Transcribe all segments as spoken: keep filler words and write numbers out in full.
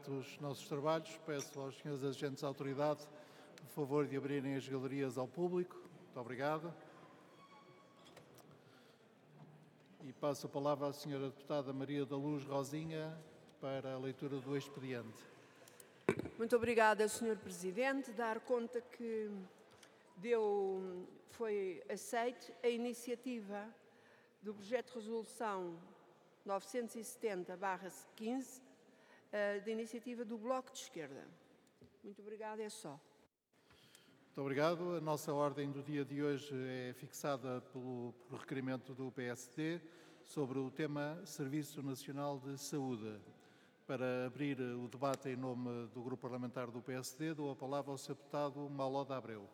abertos os nossos trabalhos. Peço aos senhores agentes da autoridade o favor de abrirem as galerias ao público. Muito obrigado. E passo a palavra à senhora deputada Maria da Luz Rosinha para a leitura do expediente. Muito obrigada, senhor Presidente. Dar conta que deu, foi aceite a iniciativa do projeto de resolução novecentos e setenta barra quinze, da iniciativa do Bloco de Esquerda. Muito obrigada, é só. Muito obrigado. A nossa ordem do dia de hoje é fixada pelo, pelo requerimento do P S D sobre o tema Serviço Nacional de Saúde. Para abrir o debate em nome do Grupo Parlamentar do P S D, dou a palavra ao senhor deputado Maloda Abreu.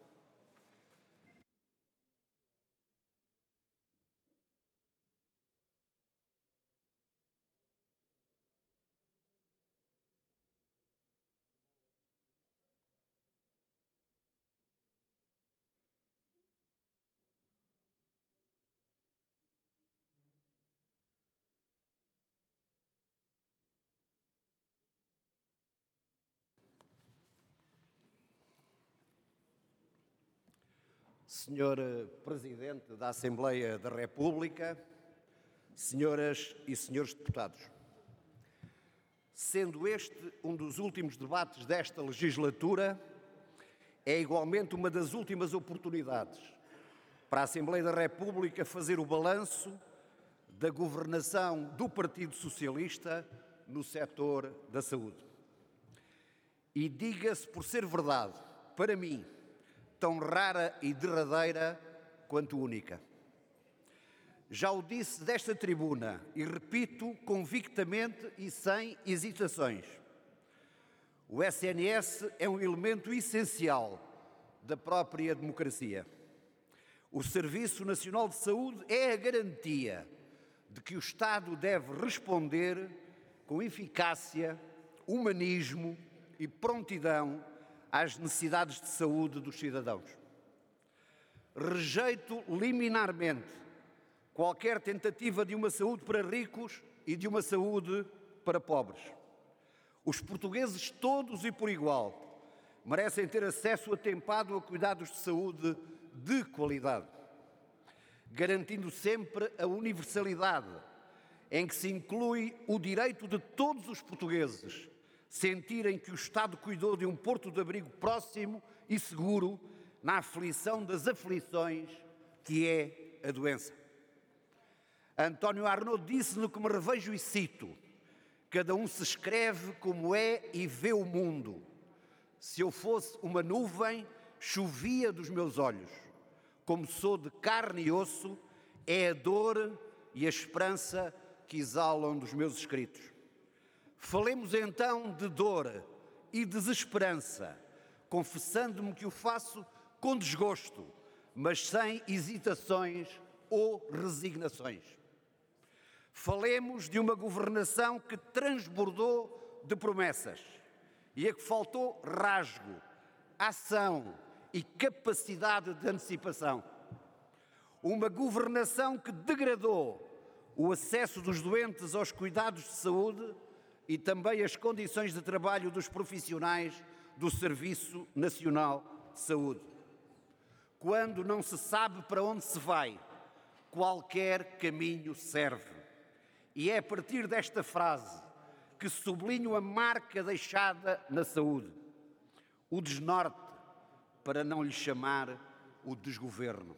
Senhor Presidente da Assembleia da República, senhoras e senhores deputados, sendo este um dos últimos debates desta legislatura, é igualmente uma das últimas oportunidades para a Assembleia da República fazer o balanço da governação do Partido Socialista no setor da saúde. E diga-se por ser verdade, para mim, tão rara e derradeira quanto única. Já o disse desta tribuna e repito convictamente e sem hesitações. O S N S é um elemento essencial da própria democracia. O Serviço Nacional de Saúde é a garantia de que o Estado deve responder com eficácia, humanismo e prontidão às necessidades de saúde dos cidadãos. Rejeito liminarmente qualquer tentativa de uma saúde para ricos e de uma saúde para pobres. Os portugueses, todos e por igual, merecem ter acesso atempado a cuidados de saúde de qualidade, garantindo sempre a universalidade, em que se inclui o direito de todos os portugueses sentirem que o Estado cuidou de um porto de abrigo próximo e seguro na aflição das aflições que é a doença. António Arnaud disse, no que me revejo e cito: cada um se escreve como é e vê o mundo. Se eu fosse uma nuvem, chovia dos meus olhos. Como sou de carne e osso, é a dor e a esperança que exalam dos meus escritos. Falemos então de dor e desesperança, confessando-me que o faço com desgosto, mas sem hesitações ou resignações. Falemos de uma governação que transbordou de promessas e a que faltou rasgo, ação e capacidade de antecipação. Uma governação que degradou o acesso dos doentes aos cuidados de saúde e também as condições de trabalho dos profissionais do Serviço Nacional de Saúde. Quando não se sabe para onde se vai, qualquer caminho serve. E é a partir desta frase que sublinho a marca deixada na saúde: o desnorte, para não lhe chamar o desgoverno.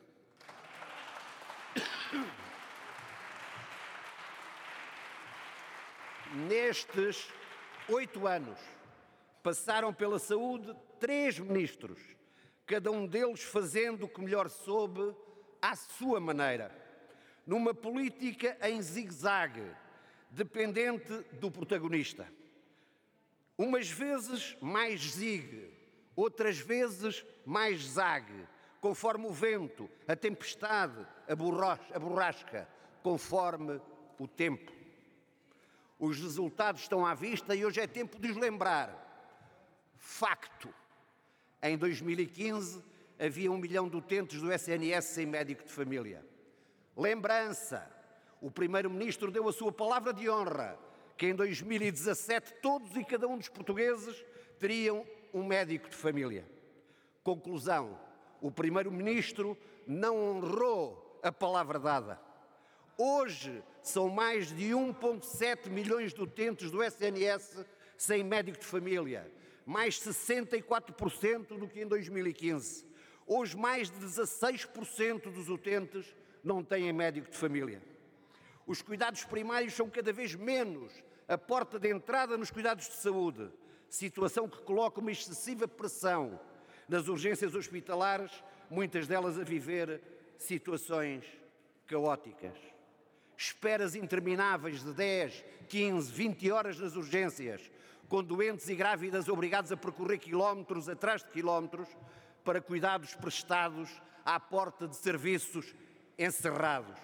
Nestes oito anos, passaram pela saúde três ministros, cada um deles fazendo o que melhor soube à sua maneira, numa política em zigue-zague, dependente do protagonista. Umas vezes mais zigue, outras vezes mais zague, conforme o vento, a tempestade, a borrasca, conforme o tempo. Os resultados estão à vista e hoje é tempo de os lembrar. Facto: em dois mil e quinze havia um milhão de utentes do S N S sem médico de família. Lembrança: o primeiro-ministro deu a sua palavra de honra que em dois mil e dezassete todos e cada um dos portugueses teriam um médico de família. Conclusão: o primeiro-ministro não honrou a palavra dada. Hoje são mais de um vírgula sete milhões de utentes do S N S sem médico de família, mais sessenta e quatro por cento do que em dois mil e quinze. Hoje mais de dezasseis por cento dos utentes não têm médico de família. Os cuidados primários são cada vez menos a porta de entrada nos cuidados de saúde, situação que coloca uma excessiva pressão nas urgências hospitalares, muitas delas a viver situações caóticas. Esperas intermináveis de dez, quinze, vinte horas nas urgências, com doentes e grávidas obrigados a percorrer quilómetros atrás de quilómetros para cuidados prestados à porta de serviços encerrados.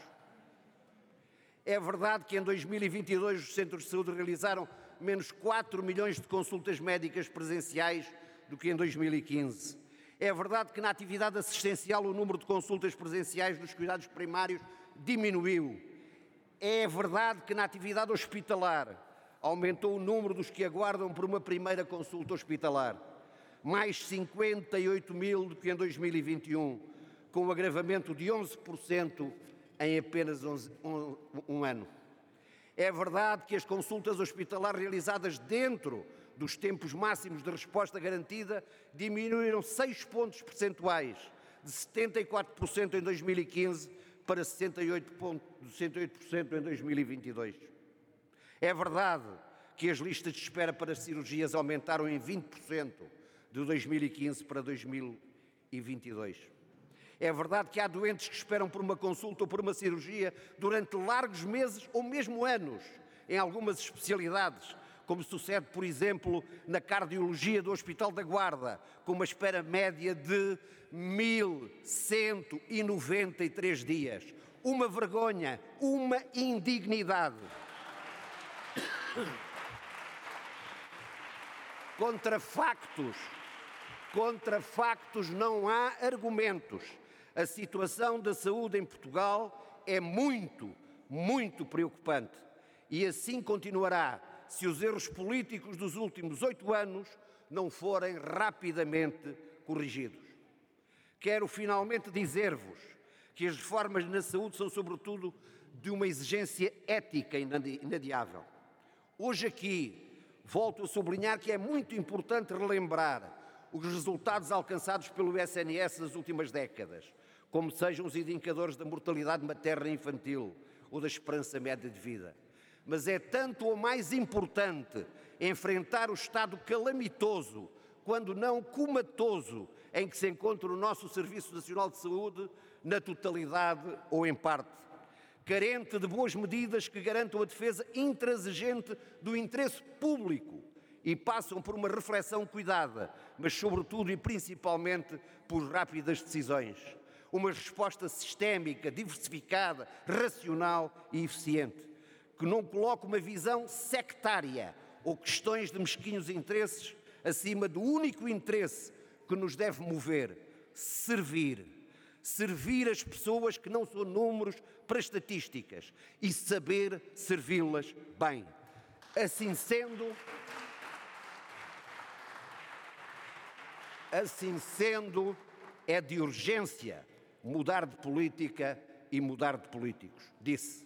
É verdade que em dois mil e vinte e dois os centros de saúde realizaram menos quatro milhões de consultas médicas presenciais do que em dois mil e quinze. É verdade que na atividade assistencial o número de consultas presenciais nos cuidados primários diminuiu. É verdade que na atividade hospitalar aumentou o número dos que aguardam por uma primeira consulta hospitalar. Mais cinquenta e oito mil do que em dois mil e vinte e um, com um agravamento de onze por cento em apenas onze, um, um ano. É verdade que as consultas hospitalares realizadas dentro dos tempos máximos de resposta garantida diminuíram seis pontos percentuais, de setenta e quatro por cento em dois mil e quinze para sessenta e oito por cento em dois mil e vinte e dois. É verdade que as listas de espera para cirurgias aumentaram em vinte por cento de dois mil e quinze para dois mil e vinte e dois. É verdade que há doentes que esperam por uma consulta ou por uma cirurgia durante largos meses ou mesmo anos, em algumas especialidades, como sucede, por exemplo, na cardiologia do Hospital da Guarda, com uma espera média de mil cento e noventa e três dias. Uma vergonha, uma indignidade. Contra factos, contra factos não há argumentos. A situação da saúde em Portugal é muito, muito preocupante. E assim continuará se os erros políticos dos últimos oito anos não forem rapidamente corrigidos. Quero finalmente dizer-vos que as reformas na saúde são sobretudo de uma exigência ética inadiável. Hoje aqui volto a sublinhar que é muito importante relembrar os resultados alcançados pelo S N S nas últimas décadas, como sejam os indicadores da mortalidade materna e infantil ou da esperança média de vida. Mas é tanto ou mais importante enfrentar o estado calamitoso, quando não comatoso, em que se encontra o nosso Serviço Nacional de Saúde, na totalidade ou em parte. Carente de boas medidas que garantam a defesa intransigente do interesse público e passam por uma reflexão cuidada, mas sobretudo e principalmente por rápidas decisões. Uma resposta sistémica, diversificada, racional e eficiente, que não coloque uma visão sectária ou questões de mesquinhos interesses acima do único interesse que nos deve mover: servir. Servir as pessoas que não são números para estatísticas e saber servi-las bem. Assim sendo, assim sendo, é de urgência mudar de política e mudar de políticos, disse.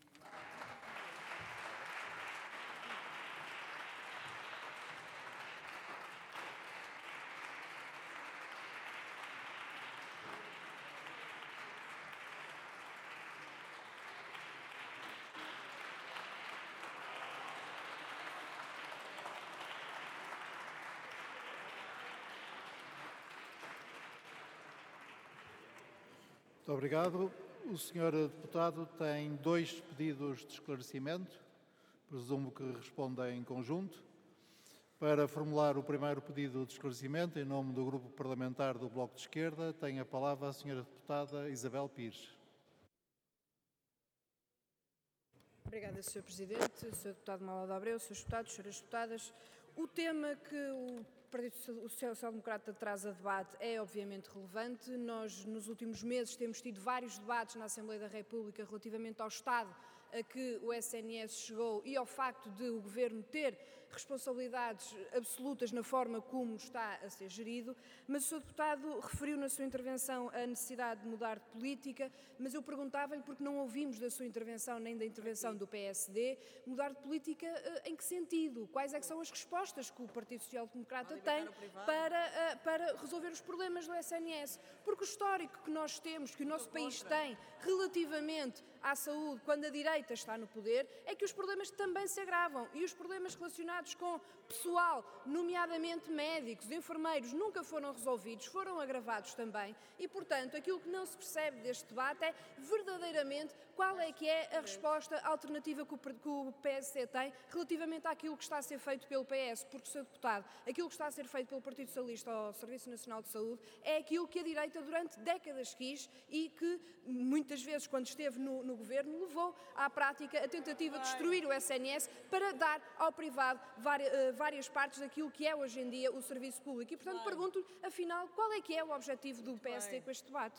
Muito obrigado. O senhor deputado tem dois pedidos de esclarecimento. Presumo que responda em conjunto. Para formular o primeiro pedido de esclarecimento, em nome do Grupo Parlamentar do Bloco de Esquerda, tem a palavra a senhora deputada Isabel Pires. Obrigada, senhor Presidente, senhor Deputado Manuel de Abreu, senhores Deputados, senhoras Deputadas. O tema que o Partido Social Democrata traz a debate é obviamente relevante. Nós, nos últimos meses, temos tido vários debates na Assembleia da República relativamente ao estado a que o S N S chegou e ao facto de o Governo ter responsabilidades absolutas na forma como está a ser gerido, mas o senhor Deputado referiu na sua intervenção a necessidade de mudar de política, mas eu perguntava-lhe, porque não ouvimos da sua intervenção nem da intervenção do P S D, mudar de política em que sentido? Quais é que são as respostas que o Partido Social Democrata tem para, para resolver os problemas do S N S? Porque o histórico que nós temos, que o nosso país tem relativamente à saúde, quando a direita está no poder, é que os problemas também se agravam e os problemas relacionados com pessoal, nomeadamente médicos, enfermeiros, nunca foram resolvidos, foram agravados também e, portanto, aquilo que não se percebe deste debate é verdadeiramente qual é que é a resposta alternativa que o P S D tem relativamente àquilo que está a ser feito pelo P S, porque, senhor Deputado, aquilo que está a ser feito pelo Partido Socialista ao Serviço Nacional de Saúde é aquilo que a direita durante décadas quis e que muitas vezes, quando esteve no, no Governo, levou à prática a tentativa de destruir o S N S para dar ao privado várias, várias partes daquilo que é hoje em dia o serviço público. E, portanto, pergunto-lhe, afinal, qual é que é o objetivo do P S D com este debate?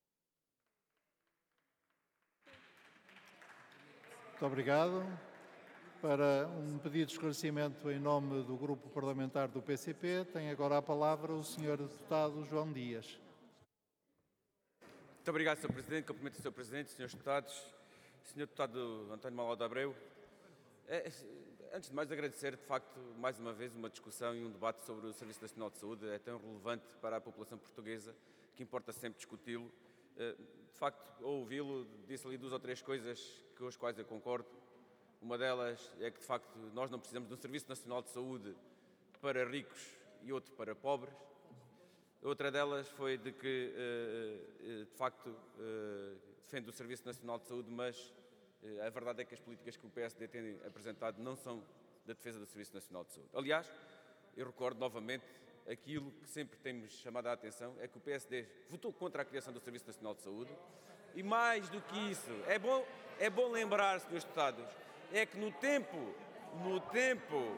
Muito obrigado. Para um pedido de esclarecimento em nome do Grupo Parlamentar do P C P, tem agora a palavra o senhor Deputado João Dias. Muito obrigado, senhor Presidente. Cumprimento o senhor Presidente, senhores Deputados, senhor Deputado António Maló de Abreu. É, antes de mais, agradecer, de facto, mais uma vez, uma discussão e um debate sobre o Serviço Nacional de Saúde. É tão relevante para a população portuguesa que importa sempre discuti-lo. De facto, ao ouvi-lo, disse ali duas ou três coisas com as quais eu concordo. Uma delas é que, de facto, nós não precisamos de um Serviço Nacional de Saúde para ricos e outro para pobres. Outra delas foi de que, de facto, defende o Serviço Nacional de Saúde, mas a verdade é que as políticas que o P S D tem apresentado não são da defesa do Serviço Nacional de Saúde. Aliás, eu recordo novamente aquilo que sempre temos chamado a atenção, é que o P S D votou contra a criação do Serviço Nacional de Saúde e, mais do que isso, é bom, é bom lembrar, senhores deputados, é que no tempo, no tempo...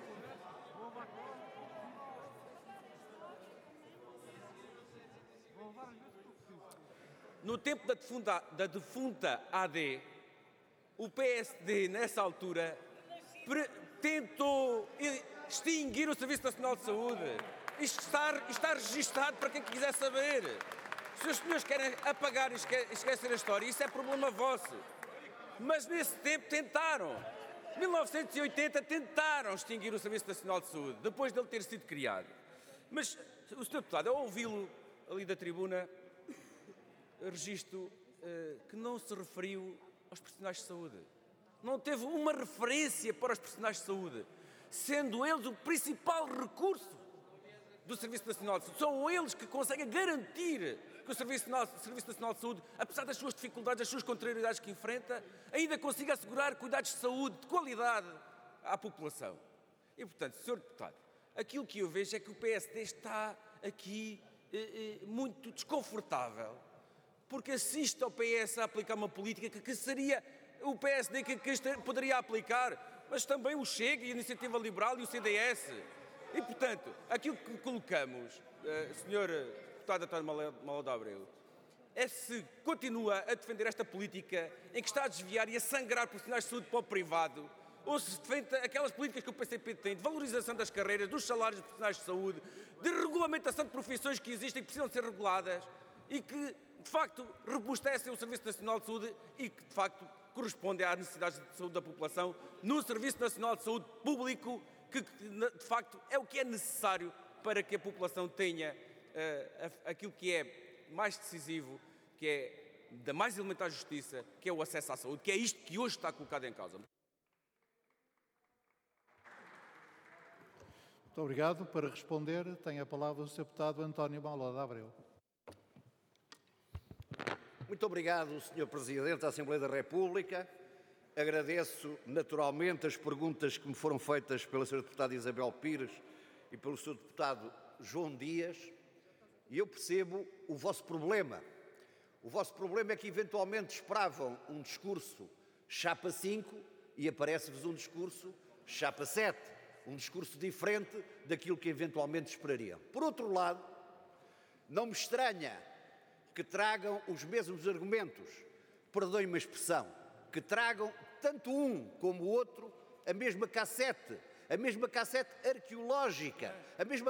No tempo da defunta, da defunta A D, o P S D, nessa altura, pre- tentou extinguir o Serviço Nacional de Saúde. Isto está, isto está registado para quem quiser saber. Se os senhores querem apagar e esque- esquecer a história, isso é problema vosso. Mas nesse tempo tentaram. Em mil novecentos e oitenta tentaram extinguir o Serviço Nacional de Saúde, depois dele ter sido criado. Mas o senhor Deputado, ao ouvi-lo ali da tribuna, registro uh, que não se referiu aos profissionais de saúde. Não teve uma referência para os profissionais de saúde, sendo eles o principal recurso do Serviço Nacional de Saúde. São eles que conseguem garantir que o Serviço Nacional, o Serviço Nacional de Saúde, apesar das suas dificuldades, das suas contrariedades que enfrenta, ainda consiga assegurar cuidados de saúde de qualidade à população. E, portanto, senhor Deputado, aquilo que eu vejo é que o P S D está aqui eh, eh, muito desconfortável, porque assiste ao P S a aplicar uma política que, que seria o P S D que, que este poderia aplicar, mas também o Chega, a Iniciativa Liberal e o C D S. E, portanto, aquilo que colocamos, uh, senhor Deputado António Maló de Abreu, é se continua a defender esta política em que está a desviar e a sangrar profissionais de saúde para o privado, ou se defende aquelas políticas que o P C P tem de valorização das carreiras, dos salários dos profissionais de saúde, de regulamentação de profissões que existem e que precisam ser reguladas e que, de facto, robustecem o Serviço Nacional de Saúde e que, de facto, correspondem às necessidades de saúde da população no Serviço Nacional de Saúde público, que, de facto, é o que é necessário para que a população tenha uh, aquilo que é mais decisivo, que é da mais elementar justiça, que é o acesso à saúde, que é isto que hoje está colocado em causa. Muito obrigado. Para responder, tem a palavra o senhor Deputado António Maló de Abreu. Muito obrigado, senhor Presidente da Assembleia da República. Agradeço naturalmente as perguntas que me foram feitas pela senhora Deputada Isabel Pires e pelo senhor Deputado João Dias, e eu percebo o vosso problema. O vosso problema é que eventualmente esperavam um discurso chapa cinco e aparece-vos um discurso chapa sete, um discurso diferente daquilo que eventualmente esperariam. Por outro lado, não me estranha que tragam os mesmos argumentos, perdoem-me a expressão, que tragam tanto um como o outro, a mesma cassete, a mesma cassete arqueológica, a mesma